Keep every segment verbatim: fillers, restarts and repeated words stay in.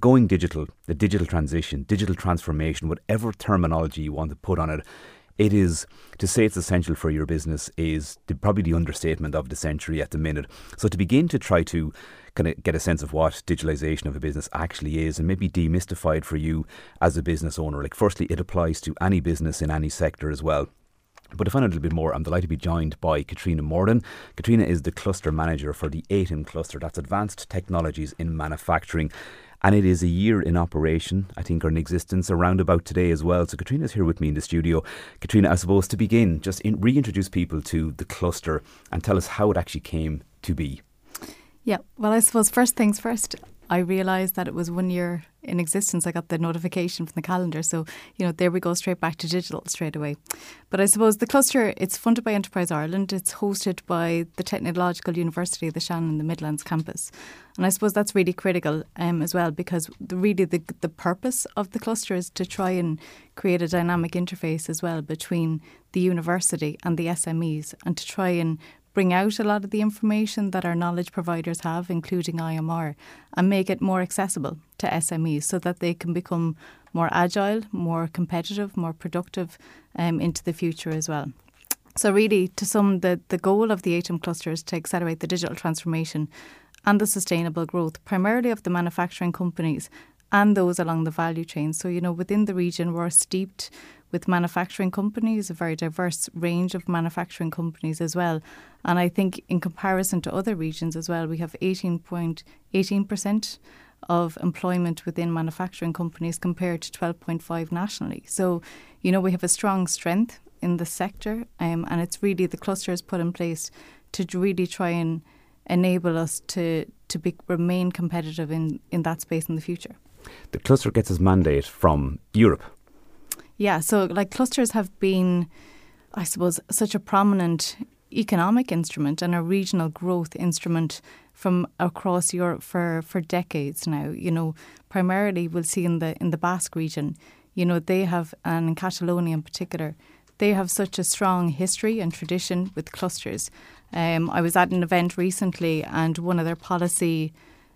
going digital, the digital transition, digital transformation, whatever terminology you want to put on it, it is, to say it's essential for your business is the, probably the understatement of the century at the minute. So to begin to try to kind of get a sense of what digitalisation of a business actually is and maybe demystify it for you as a business owner. Like firstly, it applies to any business in any sector as well. But to find out a little bit more, I'm delighted to be joined by Katrina Morden. Katrina is the cluster manager for the A T I M cluster, that's Advanced Technologies in Manufacturing. And it is a year in operation, I think, or in existence around about today as well. So Katrina's here with me in the studio. Katrina, I suppose to begin, just in, reintroduce people to the cluster and tell us how it actually came to be. Yeah, well, I suppose first things first, I realised that it was one year in existence. I got the notification from the calendar. So, you know, there we go straight back to digital straight away. But I suppose the cluster, it's funded by Enterprise Ireland. It's hosted by the Technological University of the Shannon in the Midlands campus. And I suppose that's really critical um, as well, because the, really the, the purpose of the cluster is to try and create a dynamic interface as well between the university and the S M Es, and to try and bring out a lot of the information that our knowledge providers have, including I M R, and make it more accessible to S M Es so that they can become more agile, more competitive, more productive um, into the future as well. So really, to sum, the, the goal of the A T I M cluster is to accelerate the digital transformation and the sustainable growth, primarily of the manufacturing companies and those along the value chain. So, you know, within the region, we're steeped with manufacturing companies, a very diverse range of manufacturing companies as well. And I think in comparison to other regions as well, we have eighteen point one eight percent of employment within manufacturing companies compared to twelve point five nationally. So, you know, we have a strong strength in the sector, um, and it's really the cluster is put in place to really try and enable us to, to be, remain competitive in, in that space in the future. The cluster gets its mandate from Europe. Yeah, so like clusters have been, I suppose, such a prominent economic instrument and a regional growth instrument from across Europe for, for decades now. You know, primarily we'll see in the in the Basque region, you know, they have, and in Catalonia in particular, they have such a strong history and tradition with clusters. Um, I was at an event recently and one of their policy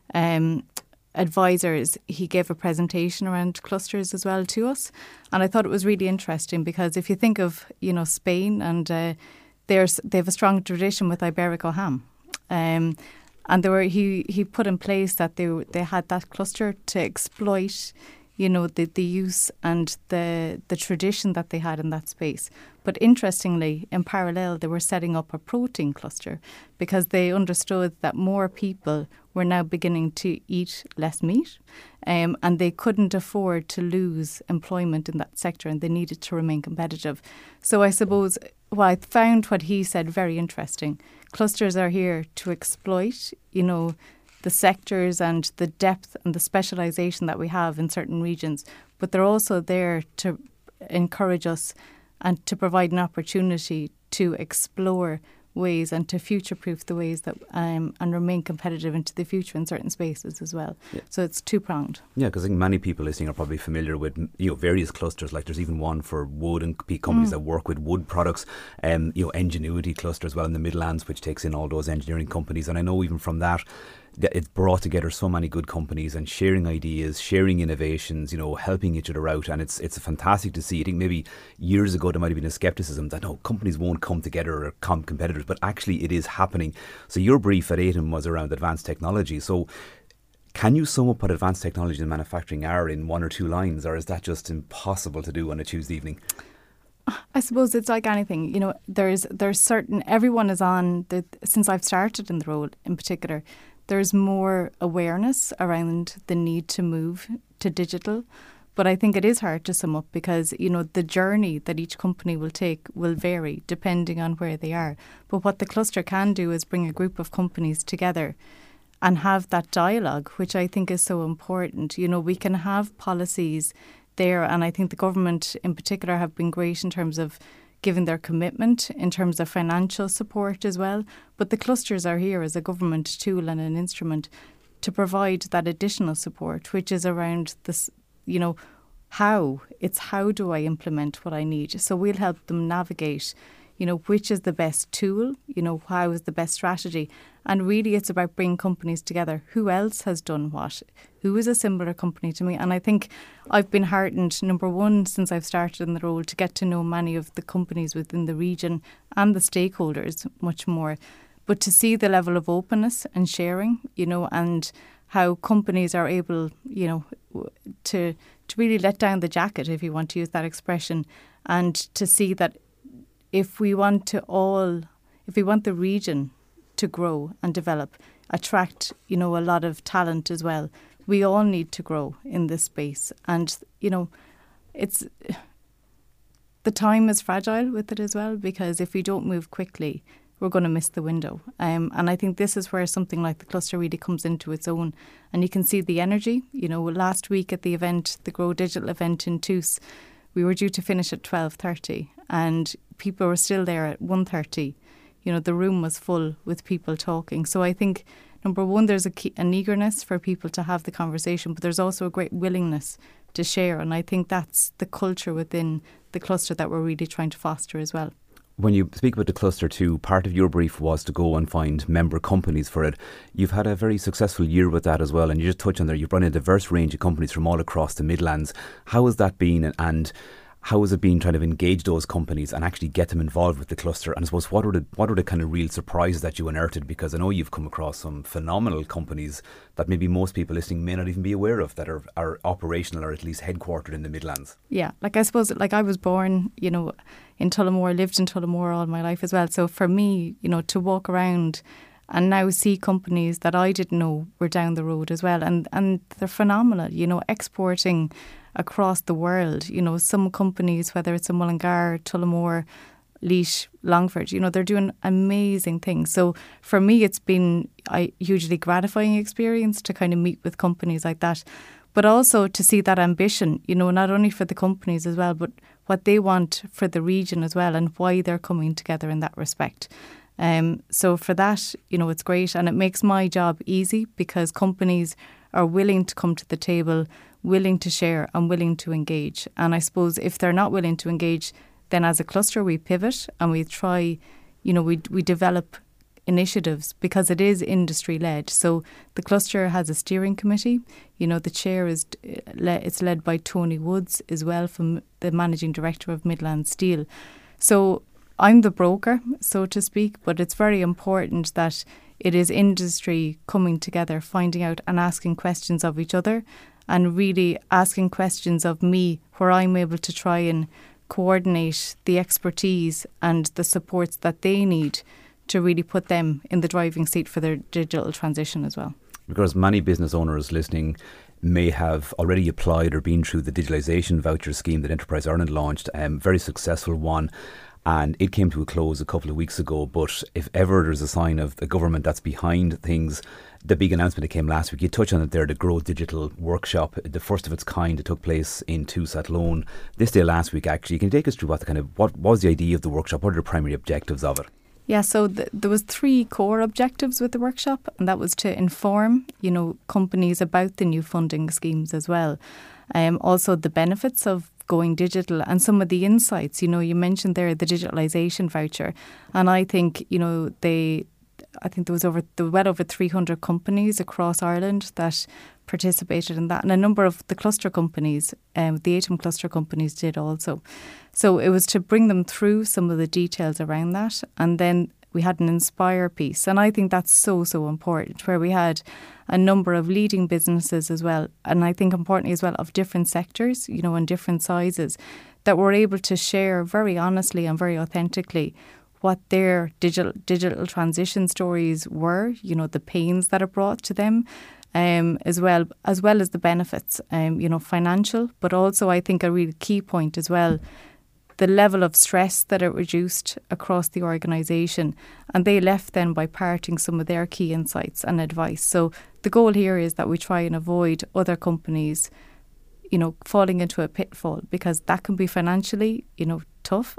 um advisors, he gave a presentation around clusters as well to us, and I thought it was really interesting because if you think of, you know, Spain, and uh, there's they have a strong tradition with Iberico ham, um, and there were he he put in place that they they had that cluster to exploit, you know, the the use and the the tradition that they had in that space. But interestingly, in parallel, they were setting up a protein cluster because they understood that more people were now beginning to eat less meat, um, and they couldn't afford to lose employment in that sector, and they needed to remain competitive. So I suppose well, I found what he said very interesting. Clusters are here to exploit, you know, the sectors and the depth and the specialisation that we have in certain regions, but they're also there to encourage us and to provide an opportunity to explore ways and to future-proof the ways that um, and remain competitive into the future in certain spaces as well. Yeah. So it's two-pronged. Yeah, because I think many people listening are probably familiar with, you know, various clusters. Like there's even one for wood and companies mm. that work with wood products. Um, you know, Ingenuity cluster as well in the Midlands, which takes in all those engineering companies. And I know even from that, it's brought together so many good companies and sharing ideas, sharing innovations, you know, helping each other out. And it's it's fantastic to see. I think maybe years ago there might have been a scepticism that, no, companies won't come together or come competitors, but actually it is happening. So your brief at A T I M was around advanced technology. So can you sum up what advanced technology and manufacturing are in one or two lines, or is that just impossible to do on a Tuesday evening? I suppose it's like anything, you know, there's there's certain, everyone is on, the, since I've started in the role in particular, there's more awareness around the need to move to digital. But I think it is hard to sum up because, you know, the journey that each company will take will vary depending on where they are. But what the cluster can do is bring a group of companies together and have that dialogue, which I think is so important. You know, we can have policies there, and I think the government in particular have been great in terms of giving their commitment in terms of financial support as well. But the clusters are here as a government tool and an instrument to provide that additional support, which is around this, you know, how. It's how do I implement what I need. So we'll help them navigate, you know, which is the best tool, you know, how is the best strategy. And really it's about bringing companies together. Who else has done what? Who is a similar company to me? And I think I've been heartened, number one, since I've started in the role, to get to know many of the companies within the region and the stakeholders much more. But to see the level of openness and sharing, you know, and how companies are able, you know, to to really let down the jacket, if you want to use that expression, and to see that if we want to all, if we want the region to grow and develop, attract, you know, a lot of talent as well, we all need to grow in this space. And, you know, it's, the time is fragile with it as well, because if we don't move quickly, we're going to miss the window. Um, and I think this is where something like the cluster really comes into its own. And you can see the energy. You know, last week at the event, the Grow Digital event in Toos, we were due to finish at twelve thirty and people were still there at one thirty. You know, the room was full with people talking. So I think, number one, there's a key, an eagerness for people to have the conversation, but there's also a great willingness to share. And I think that's the culture within the cluster that we're really trying to foster as well. When you speak about the cluster too, part of your brief was to go and find member companies for it. You've had a very successful year with that as well, and you just touched on there, you've run a diverse range of companies from all across the Midlands. How has that been, and how has it been trying to engage those companies and actually get them involved with the cluster? And I suppose what were the, what were the kind of real surprises that you unearthed? Because I know you've come across some phenomenal companies that maybe most people listening may not even be aware of, that are, are operational or at least headquartered in the Midlands. Yeah, like I suppose, like I was born, you know, in Tullamore, lived in Tullamore all my life as well. So for me, you know, to walk around and now see companies that I didn't know were down the road as well. And, and they're phenomenal, you know, exporting across the world. You know, some companies, whether it's in Mullingar, Tullamore, Laois, Longford, you know, they're doing amazing things. So for me, it's been a hugely gratifying experience to kind of meet with companies like that, but also to see that ambition, you know, not only for the companies as well, but what they want for the region as well and why they're coming together in that respect. Um, so for that, you know, it's great, and it makes my job easy because companies are willing to come to the table, willing to share and willing to engage. And I suppose if they're not willing to engage, then as a cluster we pivot and we try, you know, we we develop initiatives because it is industry led. So the cluster has a steering committee. You know, the chair is it's led by Tony Woods as well, from the managing director of Midland Steel. So I'm the broker, so to speak, but it's very important that it is industry coming together, finding out and asking questions of each other, and really asking questions of me where I'm able to try and coordinate the expertise and the supports that they need to really put them in the driving seat for their digital transition as well. Because many business owners listening may have already applied or been through the digitalisation voucher scheme that Enterprise Ireland launched, a um, very successful one. And it came to a close a couple of weeks ago. But if ever there's a sign of the government that's behind things, the big announcement that came last week, you touched on it there, the Grow Digital Workshop, the first of its kind. It took place in Toos Athlone this day last week, actually. Can you take us through what the kind of what was the idea of the workshop? What are the primary objectives of it? Yeah, so th- there was three core objectives with the workshop, and that was to inform, you know, companies about the new funding schemes as well. Um, also the benefits of going digital and some of the insights. You know, you mentioned there the digitalisation voucher, and I think, you know, they, I think there was over, there were well over three hundred companies across Ireland that participated in that, and a number of the cluster companies, um, the A T O M cluster companies did also. So it was to bring them through some of the details around that, and then we had an Inspire piece, and I think that's so, so important, where we had a number of leading businesses as well, and I think importantly as well of different sectors, you know, and different sizes, that were able to share very honestly and very authentically what their digital digital transition stories were, you know, the pains that it brought to them, um, as well as well as the benefits, um, you know, financial, but also I think a really key point as well, the level of stress that it reduced across the organisation. And they left then by parting some of their key insights and advice. So the goal here is that we try and avoid other companies, you know, falling into a pitfall, because that can be financially, you know, tough.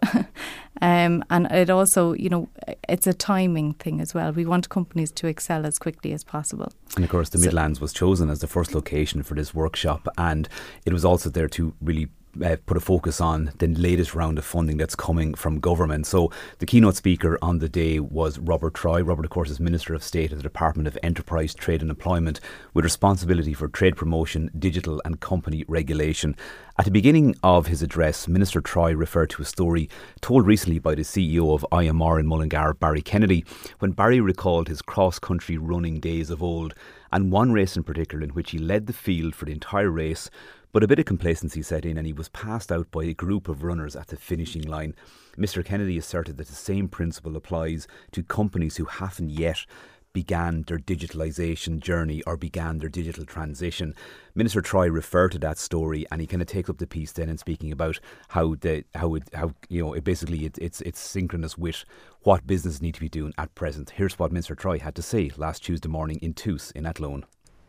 um, and it also, you know, it's a timing thing as well. We want companies to excel as quickly as possible. And of course, the so, Midlands was chosen as the first location for this workshop, and it was also there to really uh, put a focus on the latest round of funding that's coming from government. So the keynote speaker on the day was Robert Troy. Robert, of course, is Minister of State at the Department of Enterprise, Trade and Employment, with responsibility for trade promotion, digital and company regulation. At the beginning of his address, Minister Troy referred to a story told recently by the C E O of I M R in Mullingar, Barry Kennedy, when Barry recalled his cross-country running days of old, and one race in particular in which he led the field for the entire race, but a bit of complacency set in and he was passed out by a group of runners at the finishing line. Mister Kennedy asserted that the same principle applies to companies who haven't yet began their digitalisation journey or began their digital transition. Minister Troy referred to that story, and he kind of takes up the piece then in speaking about how the how it how you know it basically it, it's it's synchronous with what business need to be doing at present. Here's what Minister Troy had to say last Tuesday morning in Toos in Athlone.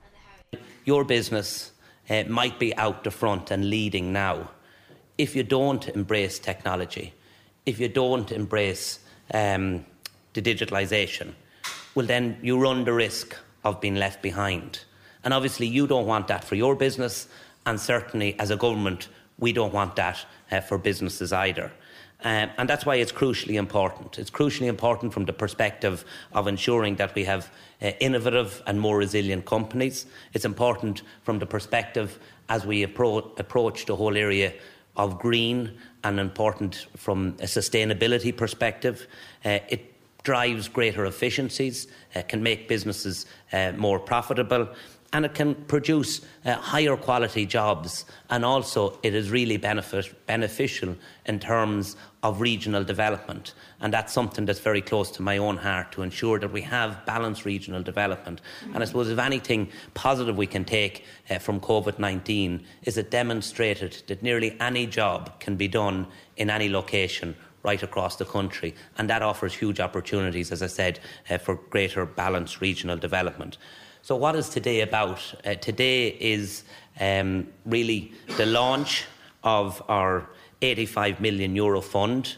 Your business uh, might be out the front and leading now. If you don't embrace technology, if you don't embrace um, the digitalisation, well then you run the risk of being left behind. And obviously you don't want that for your business, and certainly as a government we don't want that uh, for businesses either. Um, and that's why it's crucially important. It's crucially important from the perspective of ensuring that we have uh, innovative and more resilient companies. It's important from the perspective as we appro- approach the whole area of green, and important from a sustainability perspective. Uh, it drives greater efficiencies, uh, can make businesses uh, more profitable, and it can produce uh, higher quality jobs. And also it is really benefit, beneficial in terms of regional development. And that's something that's very close to my own heart, to ensure that we have balanced regional development. And I suppose if anything positive we can take uh, from COVID nineteen is it demonstrated that nearly any job can be done in any location right across the country, and that offers huge opportunities, as I said, uh, for greater balanced regional development. So what is today about? Uh, today is um, really the launch of our eighty-five million euro fund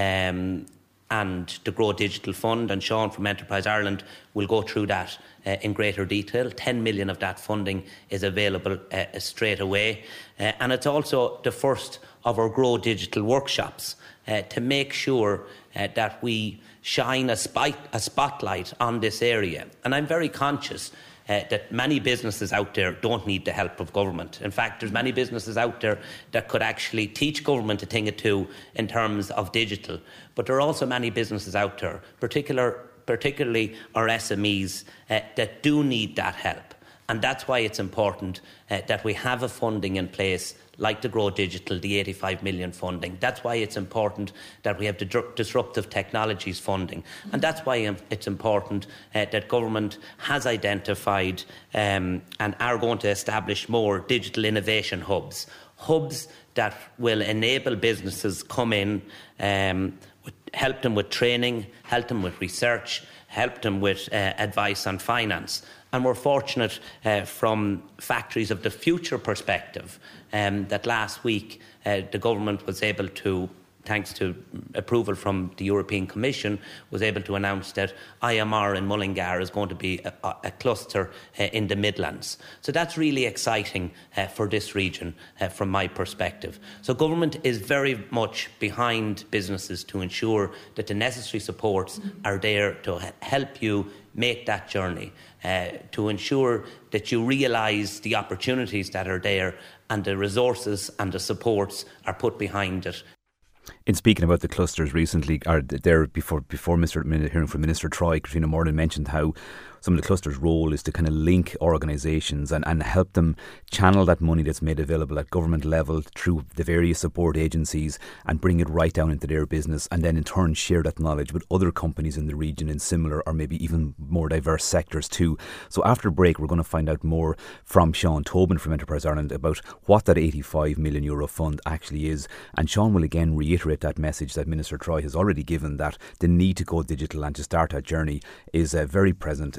um, and the Grow Digital Fund, and Sean from Enterprise Ireland will go through that uh, in greater detail. ten million of that funding is available uh, straight away, uh, and it's also the first of our Grow Digital workshops uh, to make sure uh, that we shine a, spite, a spotlight on this area. And I'm very conscious Uh, that many businesses out there don't need the help of government. In fact, there's many businesses out there that could actually teach government a thing or two in terms of digital. But there are also many businesses out there, particular, particularly our S M Es, uh, that do need that help. And that's why it's important uh, that we have a funding in place like the Grow Digital, the eighty-five million funding. That's why it's important that we have the dr- disruptive technologies funding. And that's why it's important uh, that government has identified um, and are going to establish more digital innovation hubs. Hubs that will enable businesses come in, um, with, help them with training, help them with research, help them with uh, advice on finance. And we're fortunate uh, from Factories of the Future perspective um, that last week uh, the government was able to, thanks to approval from the European Commission, was able to announce that I M R in Mullingar is going to be a, a cluster uh, in the Midlands. So that's really exciting uh, for this region uh, from my perspective. So government is very much behind businesses to ensure that the necessary supports are there to help you make that journey, uh, to ensure that you realise the opportunities that are there and the resources and the supports are put behind it. In speaking about the clusters recently, or there before before Mister hearing from Minister Troy, Katrina Morgan mentioned how some of the clusters' role is to kind of link organisations and, and help them channel that money that's made available at government level through the various support agencies and bring it right down into their business, and then in turn share that knowledge with other companies in the region in similar or maybe even more diverse sectors too. So after break, we're going to find out more from Sean Tobin from Enterprise Ireland about what that eighty-five million euro fund actually is. And Sean will again reiterate that message that Minister Troy has already given, that the need to go digital and to start that journey is uh, very present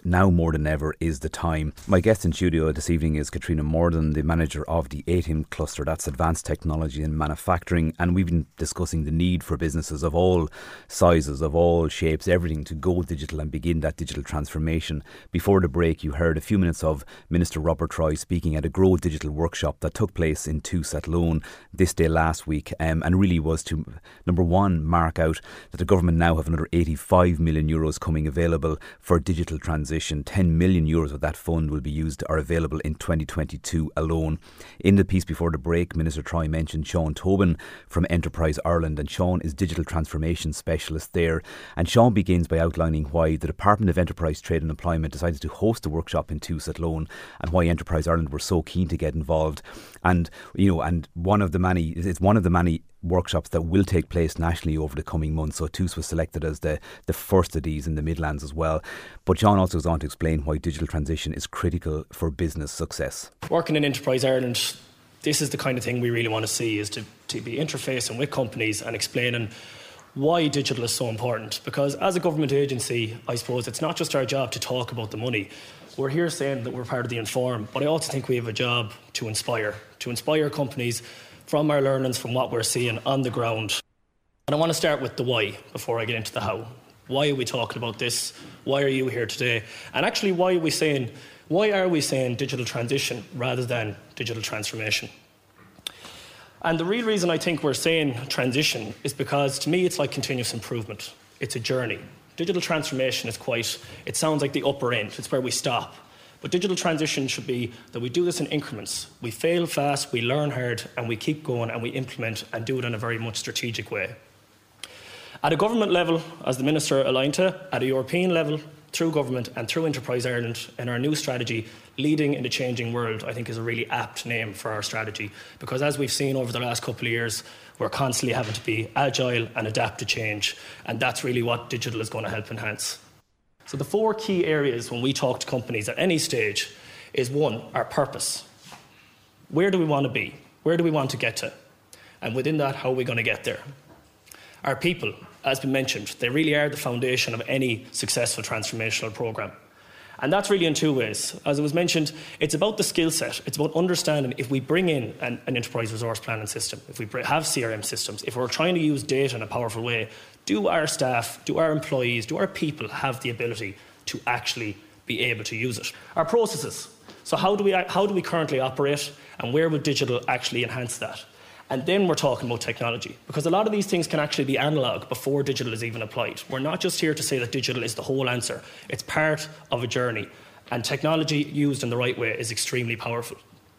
now more than ever is the time. My guest in studio this evening is Katrina Morden, the manager of the A T I M cluster, that's Advanced Technology and Manufacturing, and we've been discussing the need for businesses of all sizes, of all shapes, everything to go digital and begin that digital transformation. Before the break, you heard a few minutes of Minister Robert Troy speaking at a Grow Digital workshop that took place in Tous Athlone this day last week, um, and really was to, number one, mark out that the government now have another eighty-five million euros coming available for digital transition. ten million euros of that fund will be used or available in twenty twenty-two alone. In the piece before the break, Minister Troy mentioned Sean Tobin from Enterprise Ireland, and Sean is digital transformation specialist there. And Sean begins by outlining why the Department of Enterprise, Trade and Employment decided to host a workshop in Tous Athlone and why Enterprise Ireland were so keen to get involved. And you know, and one of the many, it's one of the many workshops that will take place nationally over the coming months. So Tous was selected as the, the first of these in the Midlands as well. But John also goes on to explain why digital transition is critical for business success. Working in Enterprise Ireland, this is the kind of thing we really want to see, is to, to be interfacing with companies and explaining why digital is so important. Because as a government agency, I suppose it's not just our job to talk about the money. We're here saying that we're part of the Inform, but I also think we have a job to inspire, to inspire companies from our learnings, from what we're seeing on the ground. And I want to start with the why before I get into the how. Why are we talking about this? Why are you here today? And actually, why are we saying, why are we saying digital transition rather than digital transformation? And the real reason I think we're saying transition is because, to me, it's like continuous improvement. It's a journey. Digital transformation is quite, it sounds like the upper end. It's where we stop. But digital transition should be that we do this in increments. We fail fast, we learn hard, and we keep going and we implement and do it in a very much strategic way. At a government level, as the Minister aligned to, at a European level, through government and through Enterprise Ireland, in our new strategy, Leading in the Changing World, I think is a really apt name for our strategy. Because as we've seen over the last couple of years, we're constantly having to be agile and adapt to change. And that's really what digital is going to help enhance. So the four key areas when we talk to companies at any stage is, one, our purpose. Where do we want to be? Where do we want to get to? And within that, how are we going to get there? Our people, as been mentioned, they really are the foundation of any successful transformational programme. And that's really in two ways. As it was mentioned, it's about the skill set. It's about understanding if we bring in an, an enterprise resource planning system, if we have C R M systems, if we're trying to use data in a powerful way, do our staff, do our employees, do our people have the ability to actually be able to use it? Our processes. So how do we, how do we currently operate, and where would digital actually enhance that? And then we're talking about technology, because a lot of these things can actually be analogue before digital is even applied. We're not just here to say that digital is the whole answer. It's part of a journey, and technology used in the right way is extremely powerful.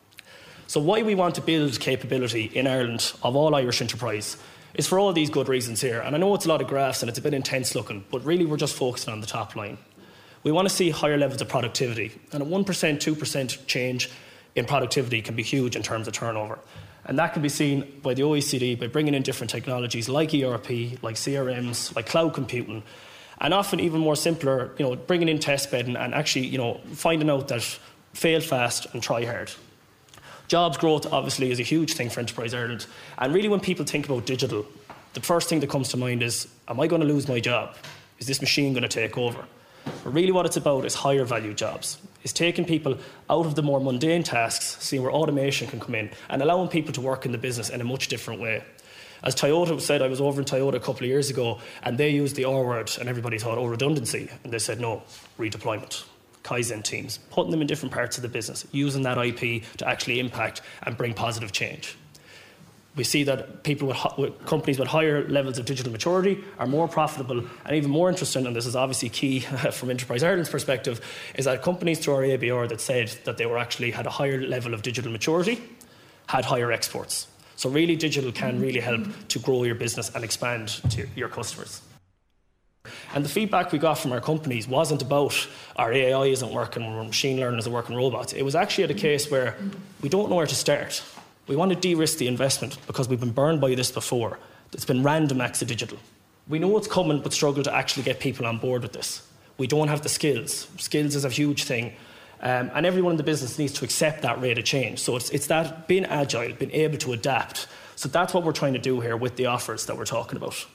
So why we want to build capability in Ireland of all Irish enterprise is for all these good reasons here. And I know it's a lot of graphs and it's a bit intense looking, but really we're just focusing on the top line. We want to see higher levels of productivity, and a one percent, two percent change in productivity can be huge in terms of turnover. And that can be seen by the O E C D by bringing in different technologies like E R P, like C R Ms, like cloud computing, and often even more simpler, you know, bringing in test bedding and actually, you know, finding out that fail fast and try hard. Jobs growth obviously is a huge thing for Enterprise Ireland. And really when people think about digital, the first thing that comes to mind is, am I going to lose my job? Is this machine going to take over? But really what it's about is higher value jobs. It's taking people out of the more mundane tasks, seeing where automation can come in, and allowing people to work in the business in a much different way. As Toyota said, I was over in Toyota a couple of years ago, and they used the R word, and everybody thought, oh, redundancy. And they said, no, redeployment. Kaizen teams, putting them in different parts of the business, using that I P to actually impact and bring positive change. We see that people with, with companies with higher levels of digital maturity are more profitable, and even more interesting, and this is obviously key from Enterprise Ireland's perspective, is that companies through our A B R that said that they were actually had a higher level of digital maturity had higher exports. So really digital can really help to grow your business and expand to your customers. And the feedback we got from our companies wasn't about our A I isn't working, or machine learning isn't working, robots. It was actually at a case where we don't know where to start. We want to de-risk the investment because we've been burned by this before. It's been random acts of digital. We know it's coming but struggle to actually get people on board with this. We don't have the skills. Skills is a huge thing. Um, and everyone in the business needs to accept that rate of change. So it's, it's that being agile, being able to adapt. So that's what we're trying to do here with the offers that we're talking about.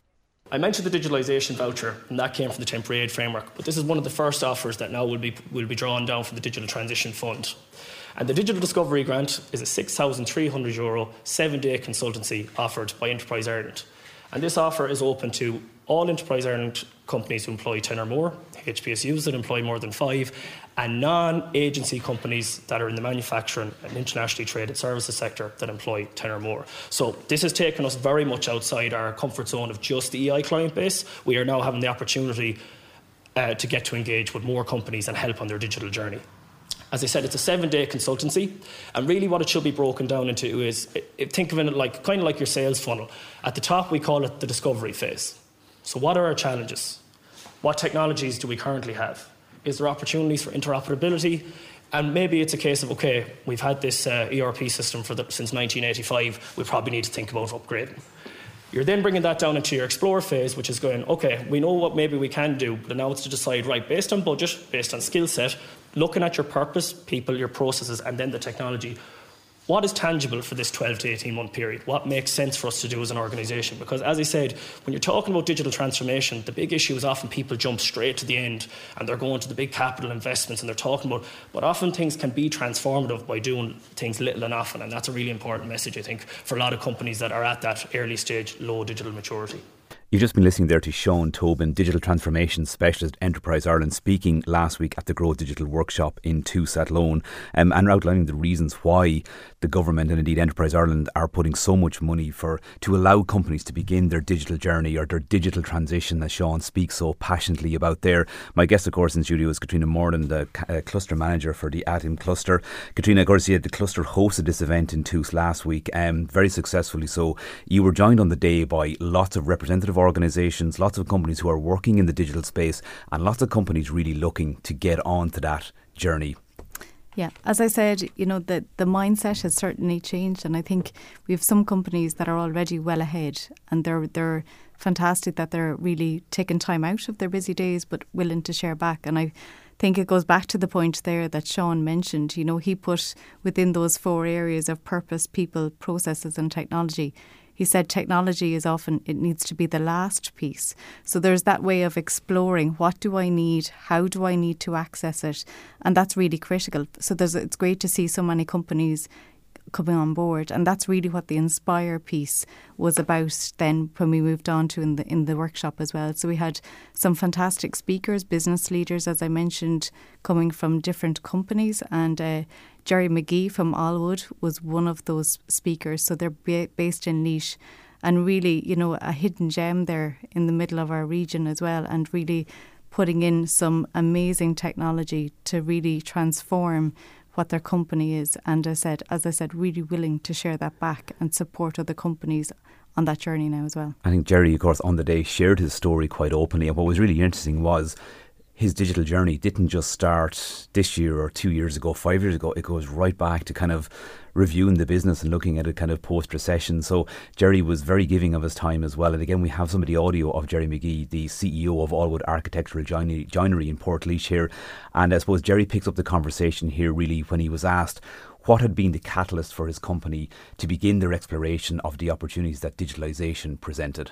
I mentioned the digitalisation voucher, and that came from the temporary aid framework, but this is one of the first offers that now will be, will be drawn down from the Digital Transition Fund. And the Digital Discovery Grant is a six thousand three hundred euro seven-day consultancy offered by Enterprise Ireland. And this offer is open to all Enterprise Ireland companies who employ ten or more, H P S Us that employ more than five, and non-agency companies that are in the manufacturing and internationally traded services sector that employ ten or more. So this has taken us very much outside our comfort zone of just the E I client base. We are now having the opportunity uh, to get to engage with more companies and help on their digital journey. As I said, it's a seven-day consultancy, and really what it should be broken down into is, think of it like kind of like your sales funnel. At the top, we call it the discovery phase. So what are our challenges? What technologies do we currently have? Is there opportunities for interoperability? And maybe it's a case of, okay, we've had this uh, E R P system for the, since nineteen eighty-five, we probably need to think about upgrading. You're then bringing that down into your explore phase, which is going, okay, we know what maybe we can do, but now it's to decide, right, based on budget, based on skill set, looking at your purpose, people, your processes, and then the technology, what is tangible for this twelve to eighteen month period? What makes sense for us to do as an organisation? Because as I said, when you're talking about digital transformation, the big issue is often people jump straight to the end and they're going to the big capital investments and they're talking about, but often things can be transformative by doing things little and often, and that's a really important message, I think, for a lot of companies that are at that early stage, low digital maturity. You've just been listening there to Sean Tobin, Digital Transformation Specialist, Enterprise Ireland, speaking last week at the Grow Digital Workshop in Tusa Athlone, um, and outlining the reasons why the government and indeed Enterprise Ireland are putting so much money for to allow companies to begin their digital journey or their digital transition, as Sean speaks so passionately about there. My guest, of course, in studio is Katrina Moran, the uh, cluster manager for the A T I M cluster. Katrina, of course, you had the cluster hosted this event in Tusa last week, um, very successfully so. You were joined on the day by lots of representative organisations, lots of companies who are working in the digital space, and lots of companies really looking to get on to that journey. Yeah, as I said, you know, the, the mindset has certainly changed, and I think we have some companies that are already well ahead, and they're they're fantastic that they're really taking time out of their busy days but willing to share back. And I think it goes back to the point there that Sean mentioned. You know, he put within those four areas of purpose, people, processes and technology. He said technology is often, it needs to be the last piece. So there's that way of exploring, what do I need? How do I need to access it? And that's really critical. So there's, it's great to see so many companies coming on board, and that's really what the Inspire piece was about then when we moved on to in the in the workshop as well. So we had some fantastic speakers, business leaders, as I mentioned, coming from different companies, and uh, Jerry McGee from Allwood was one of those speakers. So they're ba- based in Laois, and really, you know, a hidden gem there in the middle of our region as well, and really putting in some amazing technology to really transform what their company is, and I said, as I said, really willing to share that back and support other companies on that journey now as well. I think Jerry, of course, on the day shared his story quite openly, and what was really interesting was his digital journey didn't just start this year or two years ago, five years ago. It goes right back to kind of reviewing the business and looking at it kind of post-recession. So Jerry was very giving of his time as well. And again, we have some of the audio of Jerry McGee, the C E O of Allwood Architectural Joinery, Joinery in Portlaoise here. And I suppose Jerry picks up the conversation here really when he was asked what had been the catalyst for his company to begin their exploration of the opportunities that digitalisation presented.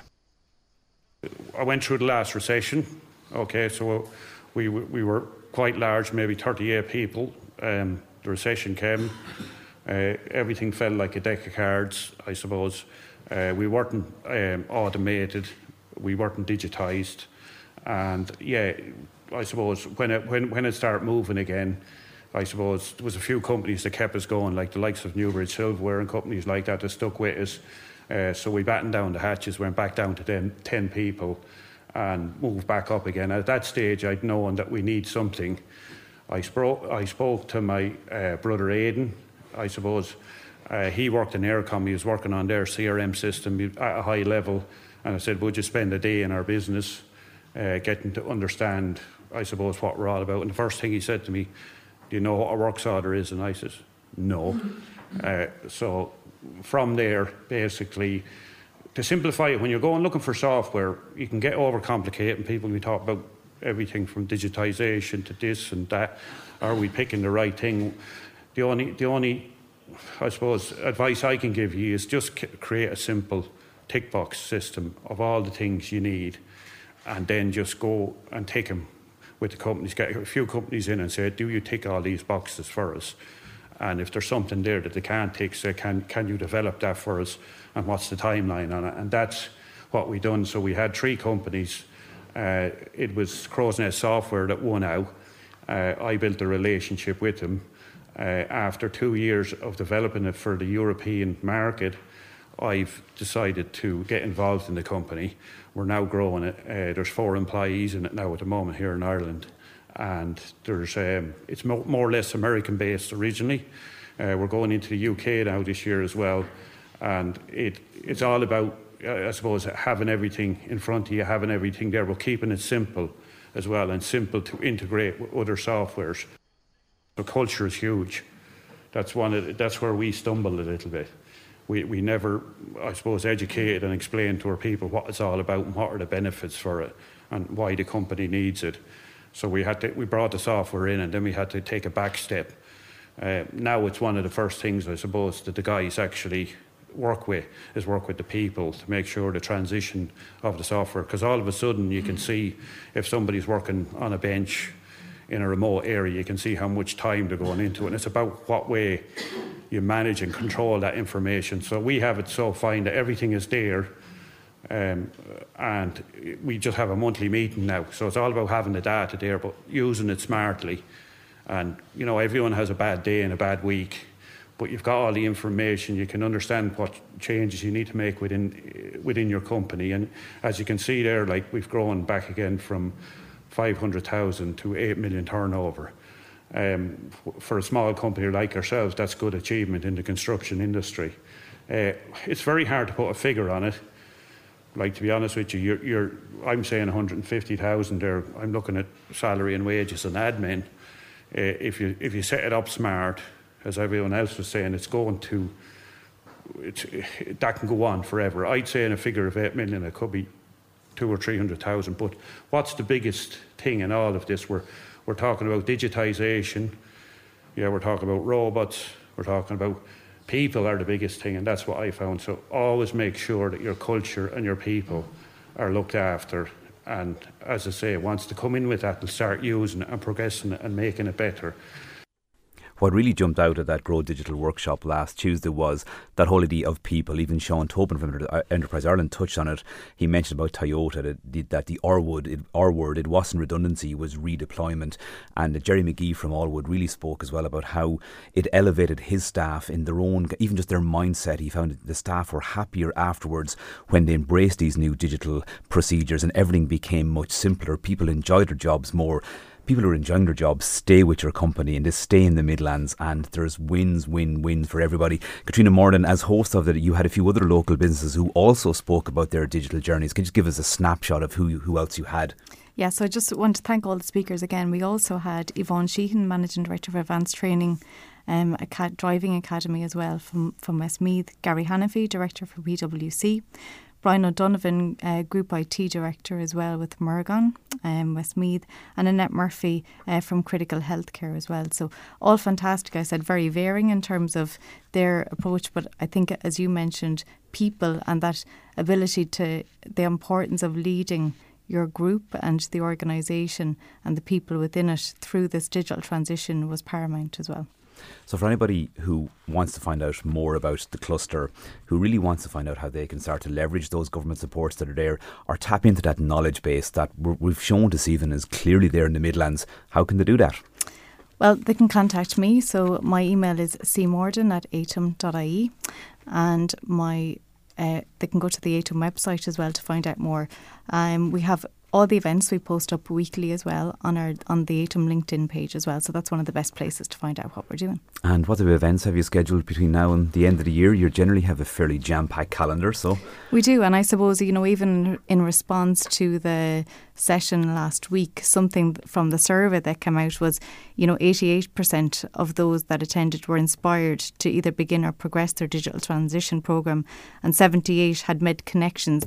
I went through the last recession. Okay, so we we were quite large, maybe thirty-eight people. Um, the recession came. Uh, everything felt like a deck of cards, I suppose. Uh, we weren't um, automated. We weren't digitised. And, yeah, I suppose when it, when, when it started moving again, I suppose there was a few companies that kept us going, like the likes of Newbridge Silverware and companies like that that stuck with us. Uh, so we battened down the hatches, went back down to them, ten people, and moved back up again. At that stage, I'd known that we need something. I spoke, I spoke to my uh, brother Aidan. I suppose uh, he worked in Aircom. He was working on their C R M system at a high level. And I said, would you spend a day in our business uh, getting to understand, I suppose, what we're all about? And the first thing he said to me, do you know what a works order is? And I said, no. uh, so from there, basically, to simplify it, when you're going looking for software, you can get overcomplicated, and people we talk about everything from digitisation to this and that. Are we picking the right thing? The only, the only, I suppose, advice I can give you is just c- create a simple tick box system of all the things you need, and then just go and tick them with the companies. Get a few companies in and say, do you tick all these boxes for us? And if there's something there that they can't tick, say, can, can you develop that for us? And what's the timeline on it? And that's what we done. So we had three companies. Uh, it was Crow's Nest Software that won out. Uh, I built a relationship with them. Uh, after two years of developing it for the European market, I've decided to get involved in the company. We're now growing it. Uh, there's four employees in it now at the moment here in Ireland. And there's um, it's mo- more or less American-based originally. Uh, we're going into the U K now this year as well. And it it's all about, uh, I suppose, having everything in front of you, having everything there. We're keeping it simple as well, and simple to integrate with other softwares. So culture is huge. That's one. Of the, that's where we stumbled a little bit. We we never, I suppose, educated and explained to our people what it's all about and what are the benefits for it and why the company needs it. So we had to, we brought the software in, and then we had to take a back step. Uh, now it's one of the first things, I suppose, that the guys actually work with, is work with the people to make sure the transition of the software. Because all of a sudden you can see if somebody's working on a bench in a remote area, you can see how much time they're going into it. And it's about what way you manage and control that information. So we have it so fine that everything is there. Um, and we just have a monthly meeting now. So it's all about having the data there, but using it smartly. And, you know, everyone has a bad day and a bad week, but you've got all the information. You can understand what changes you need to make within within your company. And as you can see there, like, we've grown back again from five hundred thousand to eight million turnover. Um, for a small company like ourselves, that's good achievement in the construction industry. Uh, it's very hard to put a figure on it. Like, to be honest with you, you're, you're I'm saying one hundred fifty thousand there. I'm looking at salary and wages and admin. Uh, if you if you set it up smart, as everyone else was saying, it's going to, it's, that can go on forever. I'd say in a figure of eight million, it could be two or three hundred thousand. But what's the biggest thing in all of this? We're we're talking about digitisation. Yeah, we're talking about robots. We're talking about people are the biggest thing, and that's what I found. So always make sure that your culture and your people are looked after. And as I say, once they come in with that, they'll start using it and progressing it and making it better. What really jumped out at that Grow Digital workshop last Tuesday was that whole idea of people. Even Sean Tobin from Enterprise Ireland touched on it. He mentioned about Toyota, that, that the R word, it, R word, it wasn't redundancy, it was redeployment. And Jerry McGee from Allwood really spoke as well about how it elevated his staff in their own, even just their mindset. He found that the staff were happier afterwards when they embraced these new digital procedures, and everything became much simpler. People enjoyed their jobs more. People who are enjoying their jobs stay with your company and they stay in the Midlands, and there's wins, win, wins for everybody. Katrina Morden, as host of it, you had a few other local businesses who also spoke about their digital journeys. Can you just give us a snapshot of who who else you had? Yeah, so I just want to thank all the speakers again. We also had Yvonne Sheehan, Managing Director of Advanced Training, um, a C A D Driving Academy as well from, from Westmeath, Gary Hannafy, Director for P W C, Brian O'Donovan, uh, Group I T Director as well with Mergon, um, Westmeath, and Annette Murphy uh, from Critical Healthcare as well. So all fantastic. I said very varying in terms of their approach, but I think, as you mentioned, people and that ability to, the importance of leading your group and the organisation and the people within it through this digital transition was paramount as well. So for anybody who wants to find out more about the cluster, who really wants to find out how they can start to leverage those government supports that are there, or tap into that knowledge base that we've shown this evening is clearly there in the Midlands, how can they do that? Well, they can contact me. So my email is c morden at atom dot i e, and my uh, they can go to the Atom website as well to find out more. Um, we have all the events we post up weekly as well on our on the Atom LinkedIn page as well. So that's one of the best places to find out what we're doing. And what type of events have you scheduled between now and the end of the year? You generally have a fairly jam-packed calendar, so... We do, and I suppose, you know, even in response to the session last week, something from the survey that came out was, you know, eighty-eight percent of those that attended were inspired to either begin or progress their digital transition programme, and seventy-eight had made connections there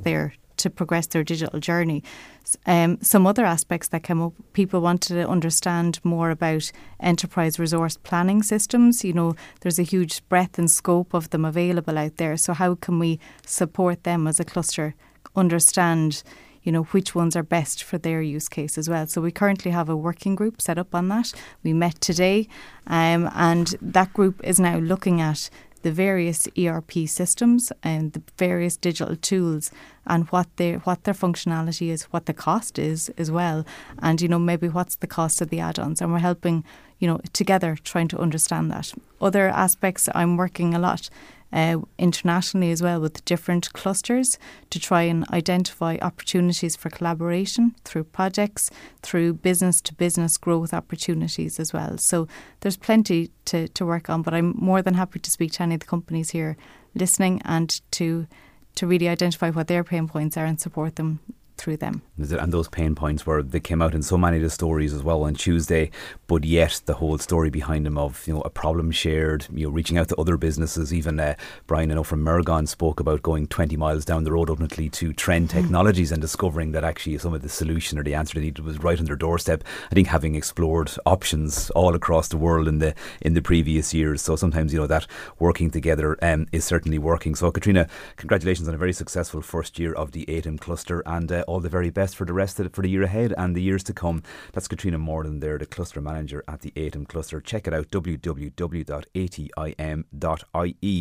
to progress their digital journey. Um, some other aspects that came up, people wanted to understand more about enterprise resource planning systems. You know, there's a huge breadth and scope of them available out there. So how can we support them as a cluster, understand, you know, which ones are best for their use case as well. So we currently have a working group set up on that. We met today, um, and that group is now looking at the various E R P systems and the various digital tools and what their what their functionality is, what the cost is as well, and you know maybe what's the cost of the add-ons. And we're helping, you know, together trying to understand that. Other aspects, I'm working a lot uh, internationally as well with different clusters to try and identify opportunities for collaboration through projects, through business-to-business growth opportunities as well. So there's plenty to, to work on, but I'm more than happy to speak to any of the companies here listening and to to really identify what their pain points are and support them through them. And those pain points were, they came out in so many of the stories as well on Tuesday, but yet the whole story behind them of, you know, a problem shared, you know, reaching out to other businesses. Even uh, Brian, I know from Mergon, spoke about going twenty miles down the road ultimately to Trend Technologies mm. and discovering that actually some of the solution or the answer they needed was right on their doorstep. I think having explored options all across the world in the in the previous years. So sometimes, you know, that working together um, is certainly working. So Katrina, congratulations on a very successful first year of the A T I M cluster, and uh, all the very best for the rest of it, for the year ahead and the years to come. That's Katrina Morden there, the cluster manager at the A T I M cluster. Check it out, w w w dot a t i m dot i e.